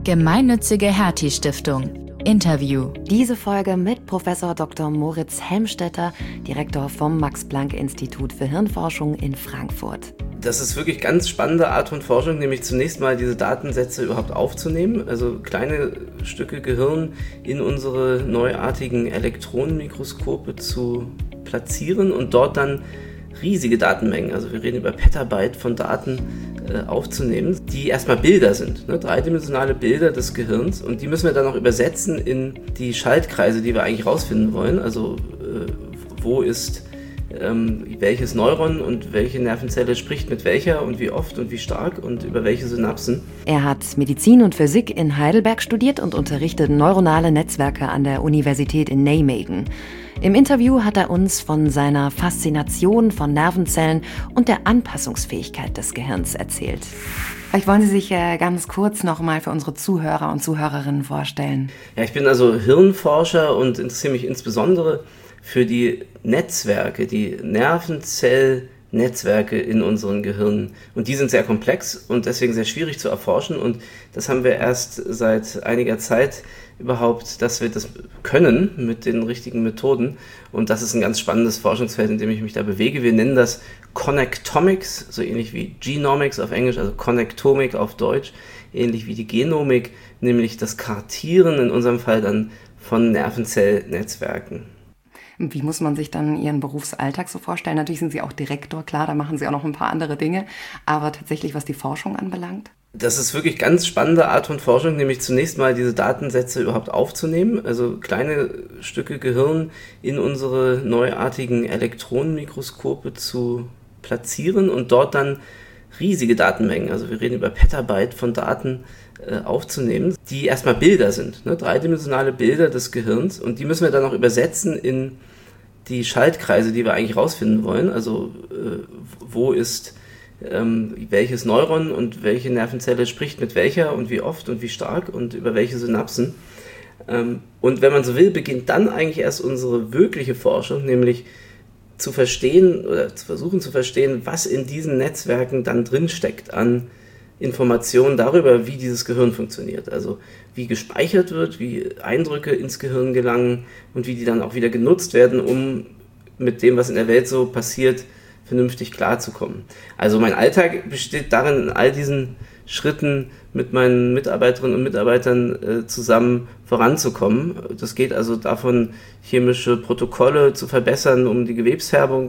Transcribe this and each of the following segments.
Gemeinnützige Hertie-Stiftung. Interview. Diese Folge mit Professor Dr. Moritz Helmstetter, Direktor vom Max-Planck-Institut für Hirnforschung in Frankfurt. Das ist wirklich ganz spannende Art von Forschung, nämlich zunächst mal diese Datensätze überhaupt aufzunehmen, also kleine Stücke Gehirn in unsere neuartigen Elektronenmikroskope zu platzieren und dort dann riesige Datenmengen, also wir reden über Petabyte von Daten aufzunehmen, die erstmal Bilder sind, dreidimensionale Bilder des Gehirns, und die müssen wir dann noch übersetzen in die Schaltkreise, die wir eigentlich rausfinden wollen, also wo ist welches Neuron und welche Nervenzelle spricht mit welcher und wie oft und wie stark und über welche Synapsen. Er hat Medizin und Physik in Heidelberg studiert und unterrichtet neuronale Netzwerke an der Universität in Nijmegen. Im Interview hat er uns von seiner Faszination von Nervenzellen und der Anpassungsfähigkeit des Gehirns erzählt. Vielleicht wollen Sie sich ganz kurz nochmal für unsere Zuhörer und Zuhörerinnen vorstellen. Ja, ich bin also Hirnforscher und interessiere mich insbesondere für die Netzwerke, die Nervenzellnetzwerke in unseren Gehirnen. Und die sind sehr komplex und deswegen sehr schwierig zu erforschen. Und das haben wir erst seit einiger Zeit überhaupt, dass wir das können mit den richtigen Methoden. Und das ist ein ganz spannendes Forschungsfeld, in dem ich mich da bewege. Wir nennen das Connectomics, so ähnlich wie Genomics auf Englisch, also Connectomik auf Deutsch, ähnlich wie die Genomik, nämlich das Kartieren in unserem Fall dann von Nervenzellnetzwerken. Wie muss man sich dann Ihren Berufsalltag so vorstellen? Natürlich sind Sie auch Direktor, klar, da machen Sie auch noch ein paar andere Dinge. Aber tatsächlich, was die Forschung anbelangt? Das ist wirklich ganz spannende Art von Forschung, nämlich zunächst mal diese Datensätze überhaupt aufzunehmen, also kleine Stücke Gehirn in unsere neuartigen Elektronenmikroskope zu platzieren und dort dann riesige Datenmengen, also wir reden über Petabyte von Daten aufzunehmen, die erstmal Bilder sind, dreidimensionale Bilder des Gehirns, und die müssen wir dann noch übersetzen in die Schaltkreise, die wir eigentlich rausfinden wollen, also wo ist welches Neuron und welche Nervenzelle spricht mit welcher und wie oft und wie stark und über welche Synapsen. Und wenn man so will, beginnt dann eigentlich erst unsere wirkliche Forschung, nämlich zu verstehen oder zu versuchen zu verstehen, was in diesen Netzwerken dann drinsteckt an Informationen darüber, wie dieses Gehirn funktioniert. Also wie gespeichert wird, wie Eindrücke ins Gehirn gelangen und wie die dann auch wieder genutzt werden, um mit dem, was in der Welt so passiert, vernünftig klarzukommen. Also mein Alltag besteht darin, in all diesen Schritten mit meinen Mitarbeiterinnen und Mitarbeitern zusammen voranzukommen. Das geht also davon, chemische Protokolle zu verbessern, um die Gewebsfärbung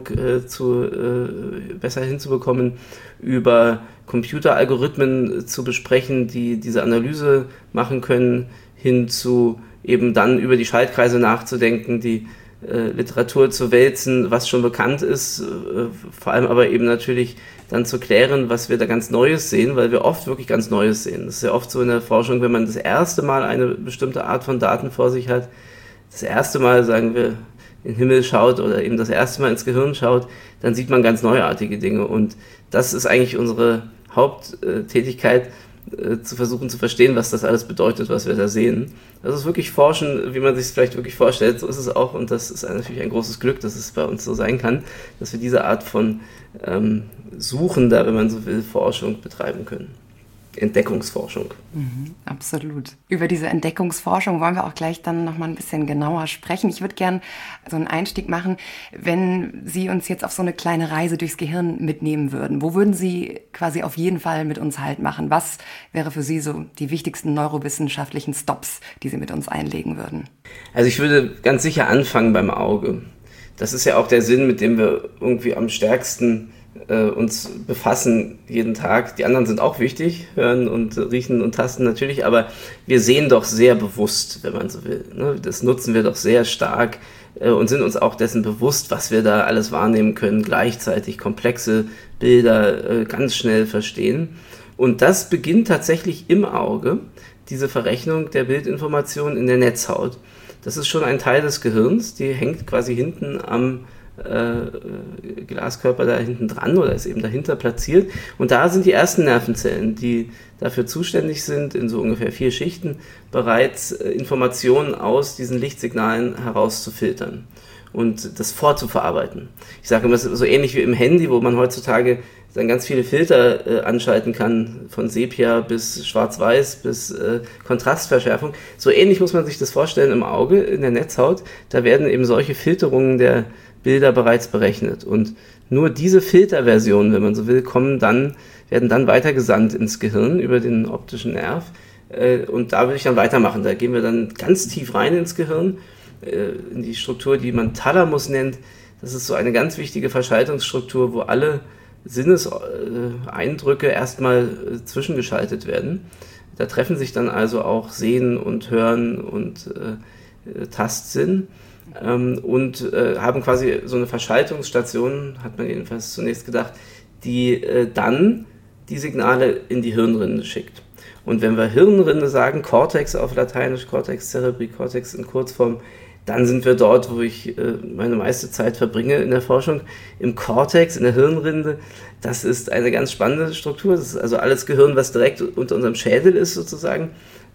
besser hinzubekommen, über Computeralgorithmen zu besprechen, die diese Analyse machen können, hin zu eben dann über die Schaltkreise nachzudenken, die Literatur zu wälzen, was schon bekannt ist, vor allem aber eben natürlich dann zu klären, was wir da ganz Neues sehen, weil wir oft wirklich ganz Neues sehen. Das ist ja oft so in der Forschung, wenn man das erste Mal eine bestimmte Art von Daten vor sich hat, das erste Mal, sagen wir, in den Himmel schaut oder eben das erste Mal ins Gehirn schaut, dann sieht man ganz neuartige Dinge, und das ist eigentlich unsere Haupttätigkeit, zu versuchen zu verstehen, was das alles bedeutet, was wir da sehen. Das ist wirklich Forschen, wie man sich es vielleicht wirklich vorstellt, so ist es auch, und das ist natürlich ein großes Glück, dass es bei uns so sein kann, dass wir diese Art von suchender, wenn man so will, Forschung betreiben können. Entdeckungsforschung. Absolut. Über diese Entdeckungsforschung wollen wir auch gleich dann nochmal ein bisschen genauer sprechen. Ich würde gern so einen Einstieg machen, wenn Sie uns jetzt auf so eine kleine Reise durchs Gehirn mitnehmen würden. Wo würden Sie quasi auf jeden Fall mit uns Halt machen? Was wäre für Sie so die wichtigsten neurowissenschaftlichen Stops, die Sie mit uns einlegen würden? Also ich würde ganz sicher anfangen beim Auge. Das ist ja auch der Sinn, mit dem wir irgendwie am stärksten uns befassen jeden Tag. Die anderen sind auch wichtig, hören und riechen und tasten natürlich, aber wir sehen doch sehr bewusst, wenn man so will. Das nutzen wir doch sehr stark und sind uns auch dessen bewusst, was wir da alles wahrnehmen können, gleichzeitig komplexe Bilder ganz schnell verstehen. Und das beginnt tatsächlich im Auge, diese Verrechnung der Bildinformation in der Netzhaut. Das ist schon ein Teil des Gehirns, die hängt quasi hinten am Glaskörper da hinten dran oder ist eben dahinter platziert. Und da sind die ersten Nervenzellen, die dafür zuständig sind, in so ungefähr 4 Schichten bereits Informationen aus diesen Lichtsignalen herauszufiltern und das vorzuverarbeiten. Ich sage immer, es ist so ähnlich wie im Handy, wo man heutzutage dann ganz viele Filter anschalten kann, von Sepia bis Schwarz-Weiß bis Kontrastverschärfung. So ähnlich muss man sich das vorstellen im Auge, in der Netzhaut. Da werden eben solche Filterungen der Bilder bereits berechnet. Und nur diese Filterversionen, wenn man so will, werden dann weitergesandt ins Gehirn über den optischen Nerv. Und da will ich dann weitermachen. Da gehen wir dann ganz tief rein ins Gehirn, in die Struktur, die man Thalamus nennt. Das ist so eine ganz wichtige Verschaltungsstruktur, wo alle Sinneseindrücke erstmal zwischengeschaltet werden. Da treffen sich dann also auch Sehen und Hören und Tastsinn und haben quasi so eine Verschaltungsstation, hat man jedenfalls zunächst gedacht, die dann die Signale in die Hirnrinde schickt. Und wenn wir Hirnrinde sagen, Cortex auf Lateinisch, Cortex cerebri, Cortex in Kurzform, dann sind wir dort, wo ich meine meiste Zeit verbringe in der Forschung, im Cortex, in der Hirnrinde. Das ist eine ganz spannende Struktur. Das ist also alles Gehirn, was direkt unter unserem Schädel ist sozusagen.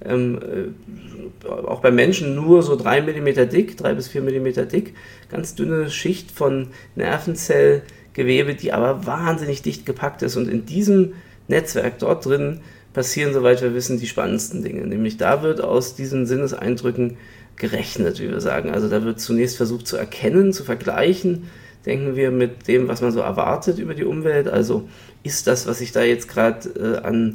Auch bei Menschen nur so 3 bis 4 Millimeter dick. Ganz dünne Schicht von Nervenzellgewebe, die aber wahnsinnig dicht gepackt ist. Und in diesem Netzwerk dort drin passieren, soweit wir wissen, die spannendsten Dinge. Nämlich da wird aus diesen Sinneseindrücken gerechnet, wie wir sagen. Also da wird zunächst versucht zu erkennen, zu vergleichen, denken wir, mit dem, was man so erwartet über die Umwelt. Also ist das, was ich da jetzt gerade an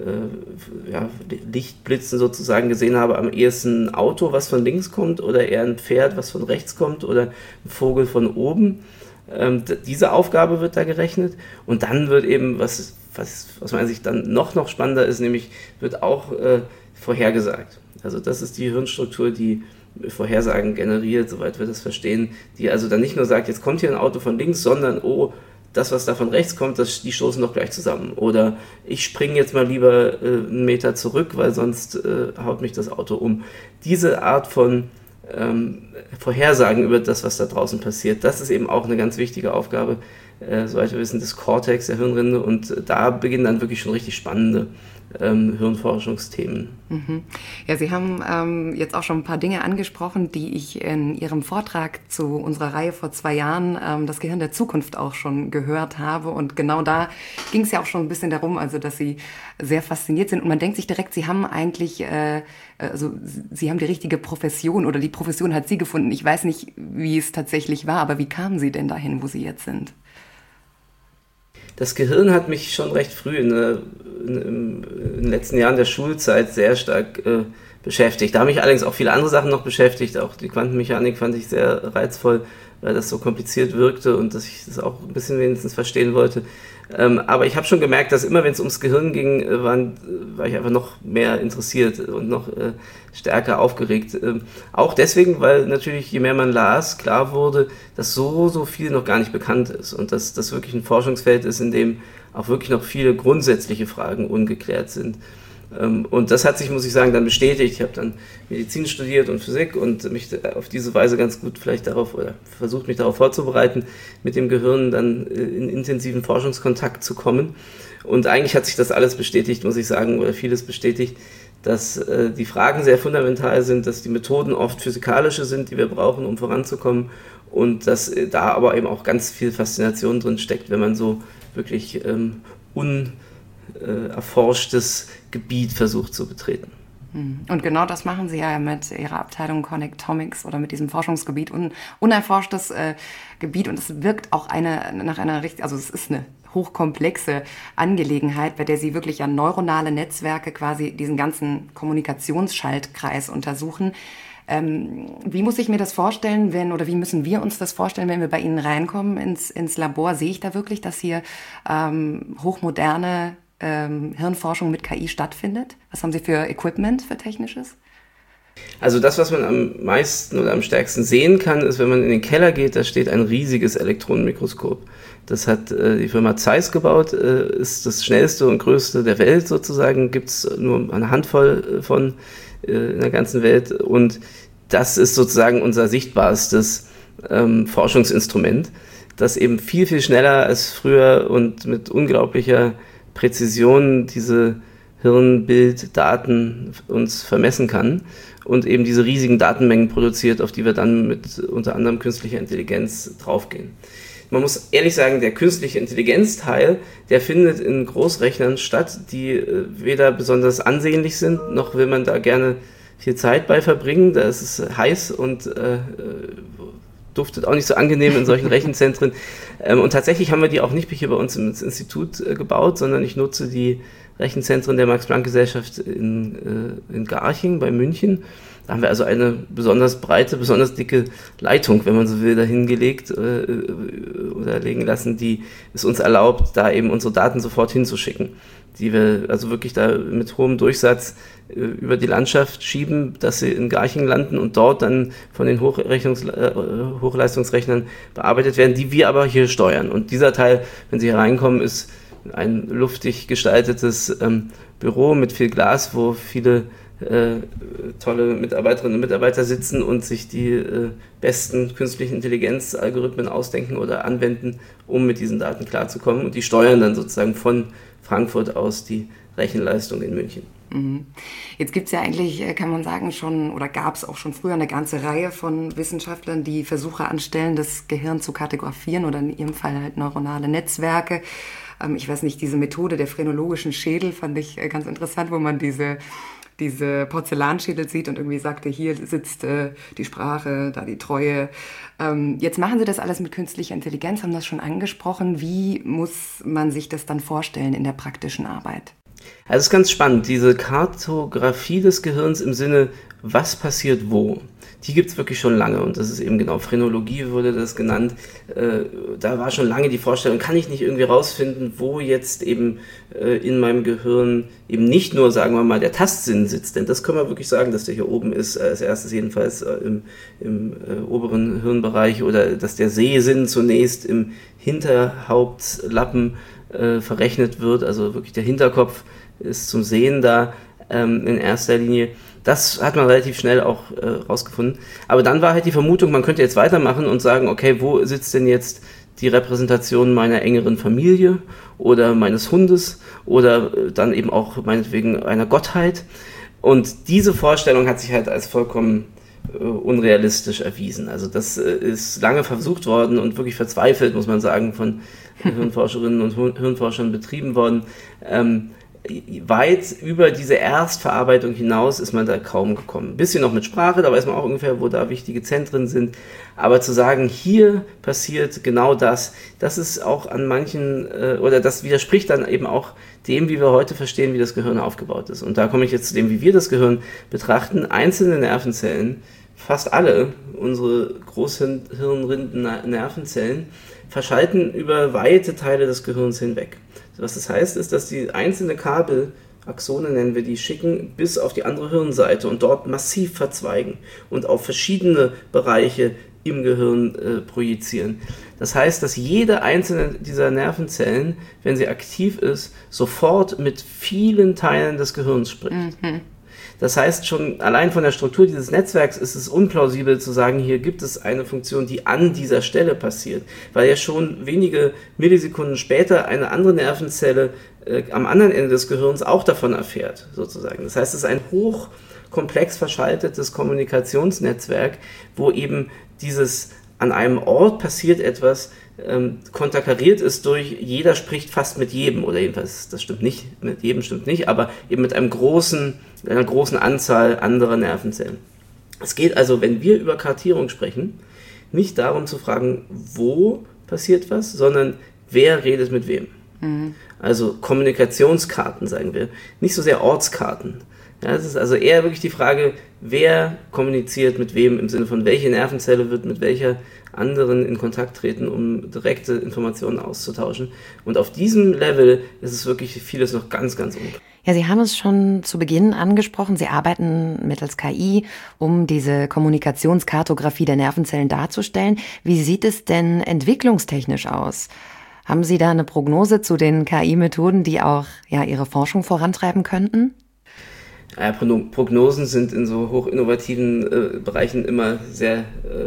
Lichtblitzen sozusagen gesehen habe, am ehesten ein Auto, was von links kommt, oder eher ein Pferd, was von rechts kommt, oder ein Vogel von oben. Diese Aufgabe wird da gerechnet. Und dann wird eben, was aus meiner Sicht dann noch spannender ist, nämlich wird auch vorhergesagt. Also das ist die Hirnstruktur, die Vorhersagen generiert, soweit wir das verstehen, die also dann nicht nur sagt, jetzt kommt hier ein Auto von links, sondern, oh, das, was da von rechts kommt, die stoßen doch gleich zusammen. Oder ich springe jetzt mal lieber einen Meter zurück, weil sonst haut mich das Auto um. Diese Art von Vorhersagen über das, was da draußen passiert, das ist eben auch eine ganz wichtige Aufgabe, soweit wir wissen, des Cortex, der Hirnrinde. Und da beginnen dann wirklich schon richtig spannende Hirnforschungsthemen. Mhm. Ja, Sie haben jetzt auch schon ein paar Dinge angesprochen, die ich in Ihrem Vortrag zu unserer Reihe vor 2 Jahren, das Gehirn der Zukunft, auch schon gehört habe. Und genau da ging es ja auch schon ein bisschen darum, also dass Sie sehr fasziniert sind. Und man denkt sich direkt, Sie haben eigentlich, Sie haben die richtige Profession, oder die Profession hat Sie gefunden. Ich weiß nicht, wie es tatsächlich war, aber wie kamen Sie denn dahin, wo Sie jetzt sind? Das Gehirn hat mich schon recht früh in den letzten Jahren der Schulzeit sehr stark beschäftigt. Da haben mich allerdings auch viele andere Sachen noch beschäftigt. Auch die Quantenmechanik fand ich sehr reizvoll, weil das so kompliziert wirkte und dass ich das auch ein bisschen wenigstens verstehen wollte. Aber ich habe schon gemerkt, dass immer, wenn es ums Gehirn ging, war ich einfach noch mehr interessiert und noch stärker aufgeregt. Auch deswegen, weil natürlich, je mehr man las, klar wurde, dass so viel noch gar nicht bekannt ist und dass das wirklich ein Forschungsfeld ist, in dem auch wirklich noch viele grundsätzliche Fragen ungeklärt sind. Und das hat sich, muss ich sagen, dann bestätigt. Ich habe dann Medizin studiert und Physik und mich auf diese Weise ganz gut vielleicht darauf, oder versucht, mich darauf vorzubereiten, mit dem Gehirn dann in intensiven Forschungskontakt zu kommen. Und eigentlich hat sich das alles bestätigt, muss ich sagen, oder vieles bestätigt, dass die Fragen sehr fundamental sind, dass die Methoden oft physikalische sind, die wir brauchen, um voranzukommen, und dass da aber eben auch ganz viel Faszination drin steckt, wenn man so wirklich unerforschtes Gebiet versucht zu betreten. Und genau das machen Sie ja mit Ihrer Abteilung Connectomics oder mit diesem Forschungsgebiet, unerforschtes Gebiet, und es wirkt auch nach einer richtig, also es ist eine hochkomplexe Angelegenheit, bei der Sie wirklich ja neuronale Netzwerke, quasi diesen ganzen Kommunikationsschaltkreis untersuchen. Wie muss ich mir das vorstellen, wie müssen wir uns das vorstellen, wenn wir bei Ihnen reinkommen ins Labor? Sehe ich da wirklich, dass hier hochmoderne Hirnforschung mit KI stattfindet? Was haben Sie für Equipment, für Technisches? Also das, was man am meisten oder am stärksten sehen kann, ist, wenn man in den Keller geht, da steht ein riesiges Elektronenmikroskop. Das hat die Firma Zeiss gebaut, ist das schnellste und größte der Welt sozusagen, gibt es nur eine Handvoll von in der ganzen Welt, und das ist sozusagen unser sichtbarstes Forschungsinstrument, das eben viel, viel schneller als früher und mit unglaublicher Präzision diese Hirnbilddaten uns vermessen kann und eben diese riesigen Datenmengen produziert, auf die wir dann mit unter anderem künstlicher Intelligenz draufgehen. man muss ehrlich sagen, der künstliche Intelligenzteil, der findet in Großrechnern statt, die weder besonders ansehnlich sind, noch will man da gerne viel Zeit bei verbringen. Da ist es heiß und duftet auch nicht so angenehm in solchen Rechenzentren. Und tatsächlich haben wir die auch nicht hier bei uns ins Institut gebaut, sondern ich nutze die Rechenzentren der Max-Planck-Gesellschaft in Garching bei München. Da haben wir also eine besonders breite, besonders dicke Leitung, wenn man so will, dahin gelegt oder legen lassen, die es uns erlaubt, da eben unsere Daten sofort hinzuschicken, die wir also wirklich da mit hohem Durchsatz über die Landschaft schieben, dass sie in Garching landen und dort dann von den Hochleistungsrechnern bearbeitet werden, die wir aber hier steuern. Und dieser Teil, wenn Sie hier reinkommen, ist ein luftig gestaltetes Büro mit viel Glas, wo viele tolle Mitarbeiterinnen und Mitarbeiter sitzen und sich die besten künstlichen Intelligenzalgorithmen ausdenken oder anwenden, um mit diesen Daten klarzukommen. Und die steuern dann sozusagen von Frankfurt aus die Rechenleistung in München. Jetzt gibt es ja eigentlich, kann man sagen, schon oder gab es auch schon früher eine ganze Reihe von Wissenschaftlern, die Versuche anstellen, das Gehirn zu kartografieren oder in ihrem Fall halt neuronale Netzwerke. Ich weiß nicht, diese Methode der phrenologischen Schädel fand ich ganz interessant, wo man diese Porzellanschädel sieht und irgendwie sagte, hier sitzt die Sprache, da die Treue. Jetzt machen Sie das alles mit künstlicher Intelligenz, haben das schon angesprochen. Wie muss man sich das dann vorstellen in der praktischen Arbeit? Also es ist ganz spannend, diese Kartografie des Gehirns im Sinne, was passiert wo, die gibt es wirklich schon lange und das ist eben genau, Phrenologie wurde das genannt, da war schon lange die Vorstellung, kann ich nicht irgendwie rausfinden, wo jetzt eben in meinem Gehirn eben nicht nur, sagen wir mal, der Tastsinn sitzt, denn das können wir wirklich sagen, dass der hier oben ist, als erstes jedenfalls im oberen Hirnbereich oder dass der Sehsinn zunächst im Hinterhauptlappen verrechnet wird, also wirklich der Hinterkopf ist zum Sehen da in erster Linie. Das hat man relativ schnell auch rausgefunden. Aber dann war halt die Vermutung, man könnte jetzt weitermachen und sagen, okay, wo sitzt denn jetzt die Repräsentation meiner engeren Familie oder meines Hundes oder dann eben auch meinetwegen einer Gottheit. Und diese Vorstellung hat sich halt als vollkommen unrealistisch erwiesen. Also das ist lange versucht worden und wirklich verzweifelt, muss man sagen, von Hirnforscherinnen und Hirnforschern betrieben worden. Weit über diese Erstverarbeitung hinaus ist man da kaum gekommen. Ein bisschen noch mit Sprache, da weiß man auch ungefähr, wo da wichtige Zentren sind. Aber zu sagen, hier passiert genau das, das ist auch an manchen, oder das widerspricht dann eben auch dem, wie wir heute verstehen, wie das Gehirn aufgebaut ist. Und da komme ich jetzt zu dem, wie wir das Gehirn betrachten. Einzelne Nervenzellen, fast alle unsere Großhirnrinden-Nervenzellen, verschalten über weite Teile des Gehirns hinweg. Was das heißt, ist, dass die einzelne Kabel, Axone nennen wir die, schicken bis auf die andere Hirnseite und dort massiv verzweigen und auf verschiedene Bereiche im Gehirn projizieren. Das heißt, dass jede einzelne dieser Nervenzellen, wenn sie aktiv ist, sofort mit vielen Teilen des Gehirns spricht. Mhm. Das heißt, schon allein von der Struktur dieses Netzwerks ist es unplausibel zu sagen, hier gibt es eine Funktion, die an dieser Stelle passiert, weil ja schon wenige Millisekunden später eine andere Nervenzelle am anderen Ende des Gehirns auch davon erfährt, sozusagen. Das heißt, es ist ein hochkomplex verschaltetes Kommunikationsnetzwerk, wo eben dieses an einem Ort passiert etwas, konterkariert ist durch, jeder spricht fast mit jedem, oder jedenfalls, das stimmt nicht, mit jedem stimmt nicht, aber eben mit einer großen Anzahl anderer Nervenzellen. Es geht also, wenn wir über Kartierung sprechen, nicht darum zu fragen, wo passiert was, sondern wer redet mit wem. Mhm. Also Kommunikationskarten, sagen wir, nicht so sehr Ortskarten. Ja, es ist also eher wirklich die Frage, wer kommuniziert mit wem, im Sinne von welche Nervenzelle wird mit welcher anderen in Kontakt treten, um direkte Informationen auszutauschen. Und auf diesem Level ist es wirklich vieles noch ganz, ganz unklar. Ja, Sie haben es schon zu Beginn angesprochen. Sie arbeiten mittels KI, um diese Kommunikationskartografie der Nervenzellen darzustellen. Wie sieht es denn entwicklungstechnisch aus? Haben Sie da eine Prognose zu den KI-Methoden, die auch Ihre Forschung vorantreiben könnten? Ja, Prognosen sind in so hochinnovativen Bereichen immer sehr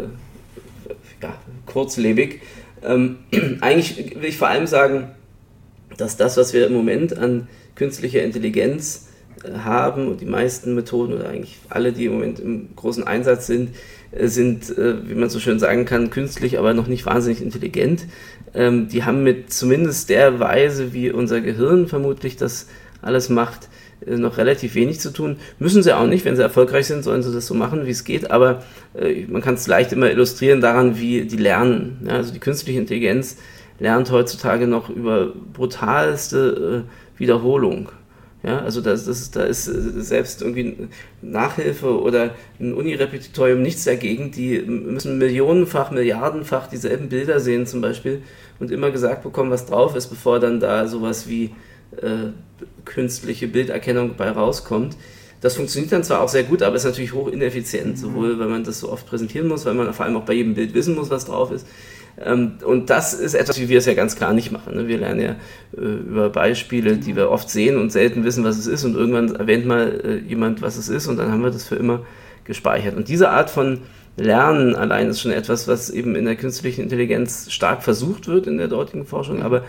kurzlebig. Eigentlich will ich vor allem sagen, dass das, was wir im Moment an künstlicher Intelligenz haben und die meisten Methoden oder eigentlich alle, die im Moment im großen Einsatz sind, wie man so schön sagen kann, künstlich, aber noch nicht wahnsinnig intelligent. Die haben mit zumindest der Weise, wie unser Gehirn vermutlich das alles macht, noch relativ wenig zu tun. Müssen sie auch nicht, wenn sie erfolgreich sind, sollen sie das so machen, wie es geht, aber man kann es leicht immer illustrieren daran, wie die lernen. Ja, also die künstliche Intelligenz lernt heutzutage noch über brutalste Wiederholung. Ja, also da ist selbst irgendwie Nachhilfe oder ein Unirepetitorium nichts dagegen. Die müssen millionenfach, milliardenfach dieselben Bilder sehen zum Beispiel und immer gesagt bekommen, was drauf ist, bevor dann da sowas wie künstliche Bilderkennung bei rauskommt. Das funktioniert dann zwar auch sehr gut, aber ist natürlich hoch ineffizient, sowohl weil man das so oft präsentieren muss, weil man vor allem auch bei jedem Bild wissen muss, was drauf ist. Und das ist etwas, wie wir es ja ganz klar nicht machen. Wir lernen ja über Beispiele, die wir oft sehen und selten wissen, was es ist, und irgendwann erwähnt mal jemand, was es ist, und dann haben wir das für immer gespeichert. Und diese Art von Lernen allein ist schon etwas, was eben in der künstlichen Intelligenz stark versucht wird in der dortigen Forschung, aber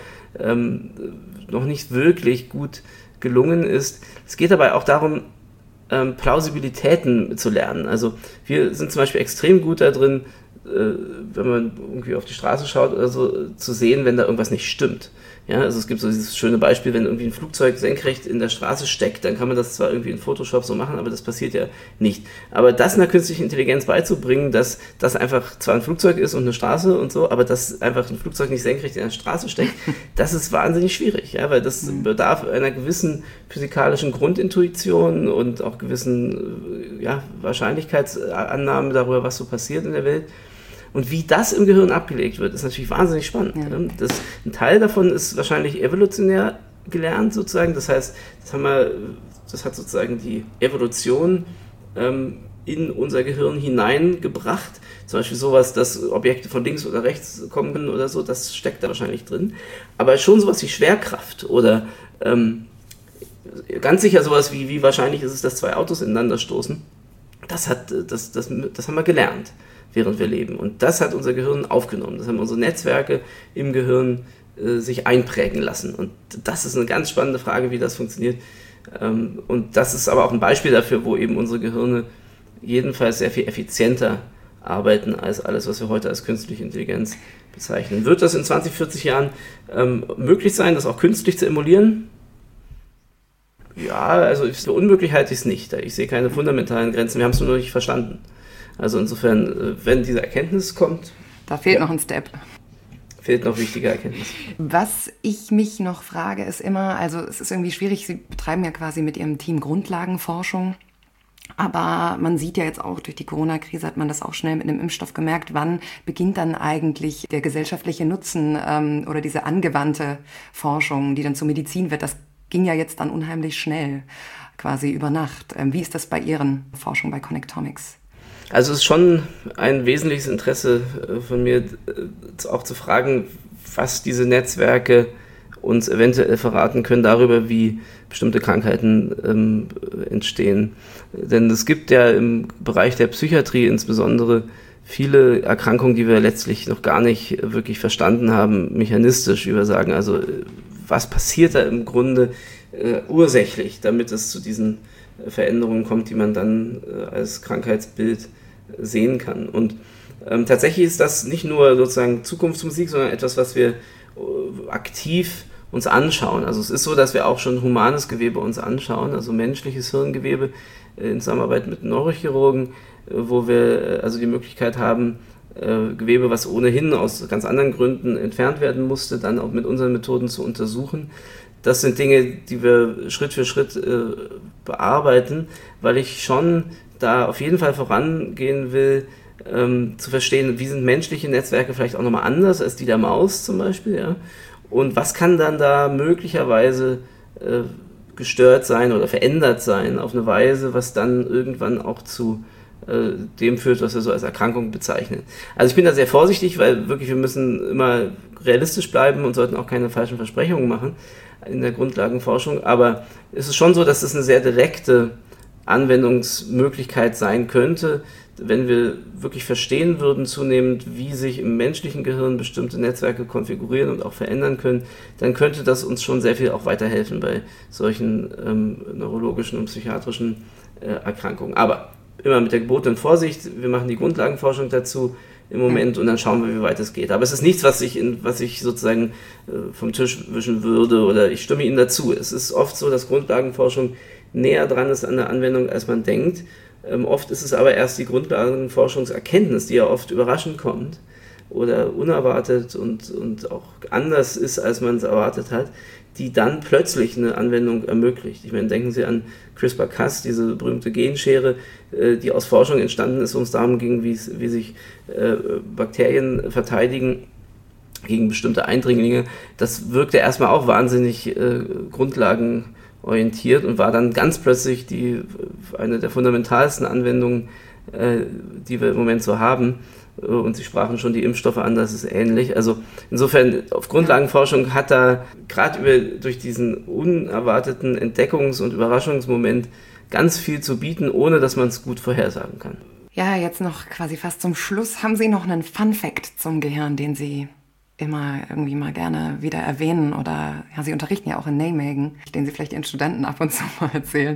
noch nicht wirklich gut gelungen ist. Es geht dabei auch darum, Plausibilitäten zu lernen. Also wir sind zum Beispiel extrem gut da drin, wenn man irgendwie auf die Straße schaut oder so, zu sehen, wenn da irgendwas nicht stimmt. Ja, also es gibt so dieses schöne Beispiel, wenn irgendwie ein Flugzeug senkrecht in der Straße steckt, dann kann man das zwar irgendwie in Photoshop so machen, aber das passiert ja nicht. Aber das einer künstlichen Intelligenz beizubringen, dass das einfach zwar ein Flugzeug ist und eine Straße und so, aber dass einfach ein Flugzeug nicht senkrecht in der Straße steckt, das ist wahnsinnig schwierig, ja, weil das bedarf einer gewissen physikalischen Grundintuition und auch gewissen Wahrscheinlichkeitsannahmen darüber, was so passiert in der Welt. Und wie das im Gehirn abgelegt wird, ist natürlich wahnsinnig spannend. Ja. Ein Teil davon ist wahrscheinlich evolutionär gelernt sozusagen. Das heißt, das hat sozusagen die Evolution in unser Gehirn hineingebracht. Zum Beispiel sowas, dass Objekte von links oder rechts kommen können oder so, das steckt da wahrscheinlich drin. Aber schon sowas wie Schwerkraft oder ganz sicher sowas wie wahrscheinlich ist es, dass zwei Autos ineinander stoßen. Das haben wir gelernt, während wir leben. Und das hat unser Gehirn aufgenommen. Das haben unsere Netzwerke im Gehirn sich einprägen lassen. Und das ist eine ganz spannende Frage, wie das funktioniert. Und das ist aber auch ein Beispiel dafür, wo eben unsere Gehirne jedenfalls sehr viel effizienter arbeiten als alles, was wir heute als künstliche Intelligenz bezeichnen. Wird das in 20, 40 Jahren möglich sein, das auch künstlich zu emulieren? Ja, also für unmöglich halte ich es nicht. Ich sehe keine fundamentalen Grenzen. Wir haben es nur noch nicht verstanden. Also insofern, wenn diese Erkenntnis kommt... Da fehlt noch ein Step. Fehlt noch wichtige Erkenntnis. Was ich mich noch frage, ist immer, also es ist irgendwie schwierig, Sie betreiben ja quasi mit Ihrem Team Grundlagenforschung, aber man sieht ja jetzt auch, durch die Corona-Krise hat man das auch schnell mit einem Impfstoff gemerkt, wann beginnt dann eigentlich der gesellschaftliche Nutzen oder diese angewandte Forschung, die dann zur Medizin wird, das ging ja jetzt dann unheimlich schnell, quasi über Nacht. Wie ist das bei Ihren Forschungen bei Connectomics? Also es ist schon ein wesentliches Interesse von mir, auch zu fragen, was diese Netzwerke uns eventuell verraten können darüber, wie bestimmte Krankheiten entstehen. Denn es gibt ja im Bereich der Psychiatrie insbesondere viele Erkrankungen, die wir letztlich noch gar nicht wirklich verstanden haben, mechanistisch, wie wir sagen. Also was passiert da im Grunde ursächlich, damit es zu diesen Veränderungen kommt, die man dann als Krankheitsbild sehen kann. Und tatsächlich ist das nicht nur sozusagen Zukunftsmusik, sondern etwas, was wir aktiv uns anschauen. Also es ist so, dass wir auch schon humanes Gewebe uns anschauen, also menschliches Hirngewebe in Zusammenarbeit mit Neurochirurgen, wo wir also die Möglichkeit haben, Gewebe, was ohnehin aus ganz anderen Gründen entfernt werden musste, dann auch mit unseren Methoden zu untersuchen. Das sind Dinge, die wir Schritt für Schritt bearbeiten, weil ich schon da auf jeden Fall vorangehen will, zu verstehen, wie sind menschliche Netzwerke vielleicht auch nochmal anders als die der Maus zum Beispiel, ja? Und was kann dann da möglicherweise gestört sein oder verändert sein auf eine Weise, was dann irgendwann auch zu dem führt, was wir so als Erkrankung bezeichnen. Also ich bin da sehr vorsichtig, weil wirklich wir müssen immer realistisch bleiben und sollten auch keine falschen Versprechungen machen in der Grundlagenforschung, aber es ist schon so, dass es eine sehr direkte Anwendungsmöglichkeit sein könnte, wenn wir wirklich verstehen würden zunehmend, wie sich im menschlichen Gehirn bestimmte Netzwerke konfigurieren und auch verändern können, dann könnte das uns schon sehr viel auch weiterhelfen bei solchen neurologischen und psychiatrischen Erkrankungen. Aber immer mit der gebotenen Vorsicht, wir machen die Grundlagenforschung dazu im Moment und dann schauen wir, wie weit es geht. Aber es ist nichts, was ich sozusagen vom Tisch wischen würde oder ich stimme Ihnen dazu. Es ist oft so, dass Grundlagenforschung näher dran ist an der Anwendung, als man denkt. Oft ist es aber erst die Grundlagenforschungserkenntnis, die ja oft überraschend kommt oder unerwartet und auch anders ist, als man es erwartet hat, die dann plötzlich eine Anwendung ermöglicht. Ich meine, denken Sie an CRISPR-Cas, diese berühmte Genschere, die aus Forschung entstanden ist, wo es darum ging, wie sich Bakterien verteidigen gegen bestimmte Eindringlinge. Das wirkte erstmal auch wahnsinnig grundlagenorientiert und war dann ganz plötzlich eine der fundamentalsten Anwendungen, die wir im Moment so haben. Und Sie sprachen schon die Impfstoffe an, das ist ähnlich. Also insofern, auf Grundlagenforschung hat da gerade durch diesen unerwarteten Entdeckungs- und Überraschungsmoment ganz viel zu bieten, ohne dass man es gut vorhersagen kann. Ja, jetzt noch quasi fast zum Schluss. Haben Sie noch einen Fun-Fact zum Gehirn, den Sie immer irgendwie mal gerne wieder erwähnen? Oder ja, Sie unterrichten ja auch in Nijmegen, den Sie vielleicht Ihren Studenten ab und zu mal erzählen.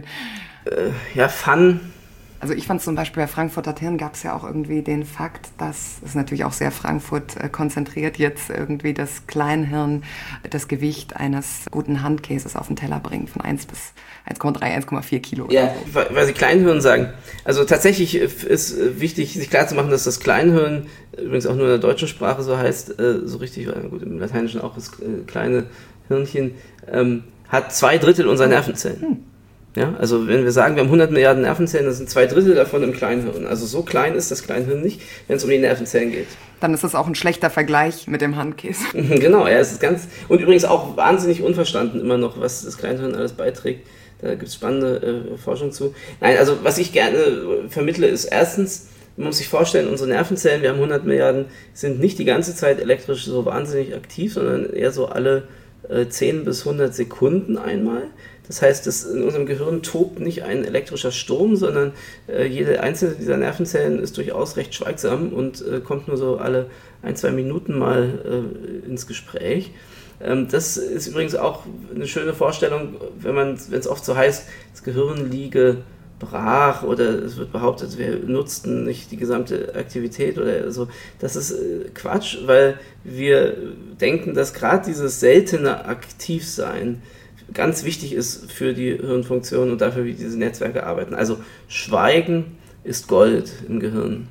Fun. Also ich fand zum Beispiel bei Frankfurter Hirn gab es ja auch irgendwie den Fakt, dass es natürlich auch sehr Frankfurt konzentriert jetzt irgendwie das Kleinhirn das Gewicht eines guten Handkäses auf den Teller bringt von 1 bis 1,3, 1,4 Kilo. Ja, weil Sie Kleinhirn sagen. Also tatsächlich ist wichtig, sich klarzumachen, dass das Kleinhirn, übrigens auch nur in der deutschen Sprache so heißt, so richtig, gut, im Lateinischen auch das kleine Hirnchen, hat 2/3 unserer Nervenzellen. Ja, also wenn wir sagen, wir haben 100 Milliarden Nervenzellen, dann sind 2/3 davon im Kleinhirn. Also so klein ist das Kleinhirn nicht, wenn es um die Nervenzellen geht. Dann ist das auch ein schlechter Vergleich mit dem Handkäse. Genau, ja, es ist ganz, und übrigens auch wahnsinnig unverstanden immer noch, was das Kleinhirn alles beiträgt. Da gibt es spannende Forschung zu. Nein, also was ich gerne vermittle, ist erstens, man muss sich vorstellen, unsere Nervenzellen, wir haben 100 Milliarden, sind nicht die ganze Zeit elektrisch so wahnsinnig aktiv, sondern eher so alle 10 bis 100 Sekunden einmal. Das heißt, in unserem Gehirn tobt nicht ein elektrischer Sturm, sondern jede einzelne dieser Nervenzellen ist durchaus recht schweigsam und kommt nur so alle 1-2 Minuten mal ins Gespräch. Das ist übrigens auch eine schöne Vorstellung, wenn es oft so heißt, das Gehirn liege brach oder es wird behauptet, wir nutzten nicht die gesamte Aktivität oder so. Das ist Quatsch, weil wir denken, dass gerade dieses seltene Aktivsein ganz wichtig ist für die Hirnfunktion und dafür, wie diese Netzwerke arbeiten. Also Schweigen ist Gold im Gehirn.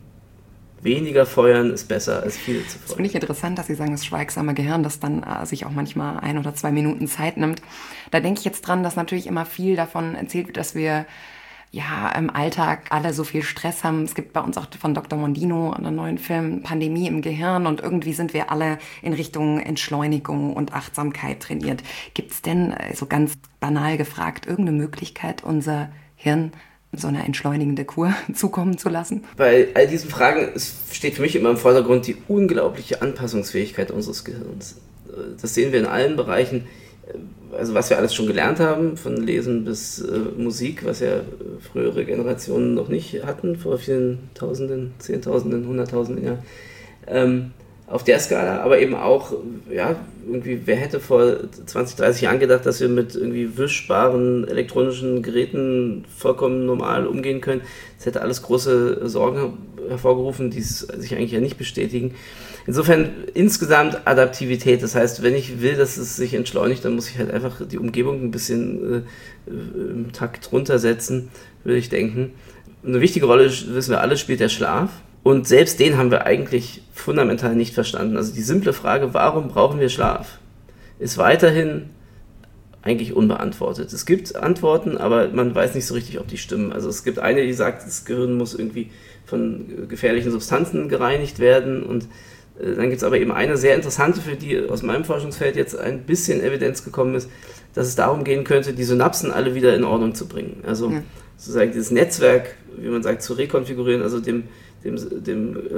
Weniger feuern ist besser als viel zu feuern. Das finde ich interessant, dass Sie sagen, das schweigsame Gehirn, das dann sich auch manchmal 1 oder 2 Minuten Zeit nimmt. Da denke ich jetzt dran, dass natürlich immer viel davon erzählt wird, dass wir ja im Alltag alle so viel Stress haben. Es gibt bei uns auch von Dr. Mondino einen neuen Film, Pandemie im Gehirn, und irgendwie sind wir alle in Richtung Entschleunigung und Achtsamkeit trainiert. Gibt es denn, so ganz banal gefragt, irgendeine Möglichkeit, unser Hirn so eine entschleunigende Kur zukommen zu lassen? Bei all diesen Fragen steht für mich immer im Vordergrund die unglaubliche Anpassungsfähigkeit unseres Gehirns. Das sehen wir in allen Bereichen. Also was wir alles schon gelernt haben, von Lesen bis Musik, was ja frühere Generationen noch nicht hatten, vor vielen Tausenden, Zehntausenden, Hunderttausenden Jahren. Auf der Skala, aber eben auch, ja, irgendwie, wer hätte vor 20, 30 Jahren gedacht, dass wir mit irgendwie wischbaren elektronischen Geräten vollkommen normal umgehen können. Das hätte alles große Sorgen hervorgerufen, die sich eigentlich ja nicht bestätigen. Insofern insgesamt Adaptivität, das heißt, wenn ich will, dass es sich entschleunigt, dann muss ich halt einfach die Umgebung ein bisschen im Takt runtersetzen, würde ich denken. Eine wichtige Rolle, wissen wir alle, spielt der Schlaf. Und selbst den haben wir eigentlich fundamental nicht verstanden. Also die simple Frage, warum brauchen wir Schlaf, ist weiterhin eigentlich unbeantwortet. Es gibt Antworten, aber man weiß nicht so richtig, ob die stimmen. Also es gibt eine, die sagt, das Gehirn muss irgendwie von gefährlichen Substanzen gereinigt werden. Und dann gibt es aber eben eine sehr interessante, für die aus meinem Forschungsfeld jetzt ein bisschen Evidenz gekommen ist, dass es darum gehen könnte, die Synapsen alle wieder in Ordnung zu bringen. Also sozusagen dieses Netzwerk, wie man sagt, zu rekonfigurieren, also dem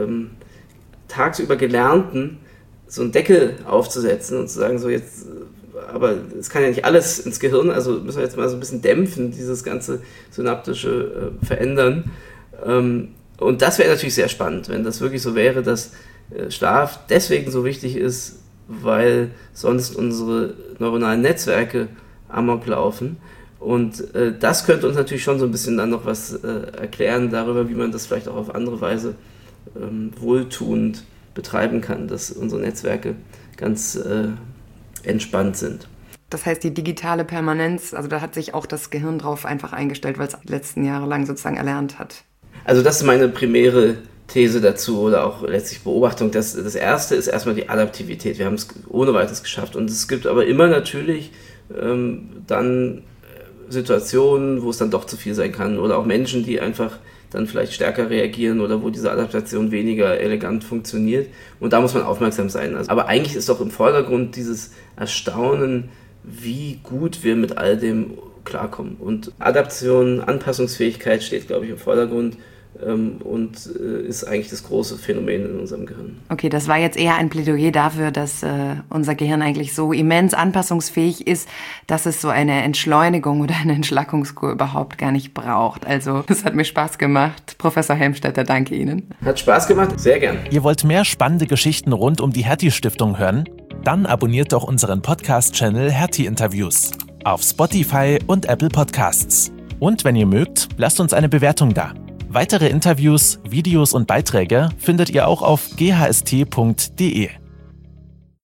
tagsüber Gelernten so einen Deckel aufzusetzen und zu sagen, so jetzt aber es kann ja nicht alles ins Gehirn, also müssen wir jetzt mal so ein bisschen dämpfen, dieses ganze synaptische Verändern. Und das wäre natürlich sehr spannend, wenn das wirklich so wäre, dass Schlaf deswegen so wichtig ist, weil sonst unsere neuronalen Netzwerke amok laufen. Und das könnte uns natürlich schon so ein bisschen dann noch was erklären darüber, wie man das vielleicht auch auf andere Weise wohltuend betreiben kann, dass unsere Netzwerke ganz entspannt sind. Das heißt, die digitale Permanenz, also da hat sich auch das Gehirn drauf einfach eingestellt, weil es die letzten Jahre lang sozusagen erlernt hat. Also das ist meine primäre These dazu oder auch letztlich Beobachtung. Das erste ist erstmal die Adaptivität. Wir haben es ohne weiteres geschafft. Und es gibt aber immer natürlich dann Situationen, wo es dann doch zu viel sein kann oder auch Menschen, die einfach dann vielleicht stärker reagieren oder wo diese Adaptation weniger elegant funktioniert. Und da muss man aufmerksam sein. Aber eigentlich ist doch im Vordergrund dieses Erstaunen, wie gut wir mit all dem klarkommen. Und Adaption, Anpassungsfähigkeit steht, glaube ich, im Vordergrund und ist eigentlich das große Phänomen in unserem Gehirn. Okay, das war jetzt eher ein Plädoyer dafür, dass unser Gehirn eigentlich so immens anpassungsfähig ist, dass es so eine Entschleunigung oder eine Entschlackungskur überhaupt gar nicht braucht. Also, das hat mir Spaß gemacht. Professor Helmstetter, danke Ihnen. Hat Spaß gemacht? Sehr gern. Ihr wollt mehr spannende Geschichten rund um die Hertie-Stiftung hören? Dann abonniert doch unseren Podcast-Channel Hertie-Interviews auf Spotify und Apple Podcasts. Und wenn ihr mögt, lasst uns eine Bewertung da. Weitere Interviews, Videos und Beiträge findet ihr auch auf ghst.de.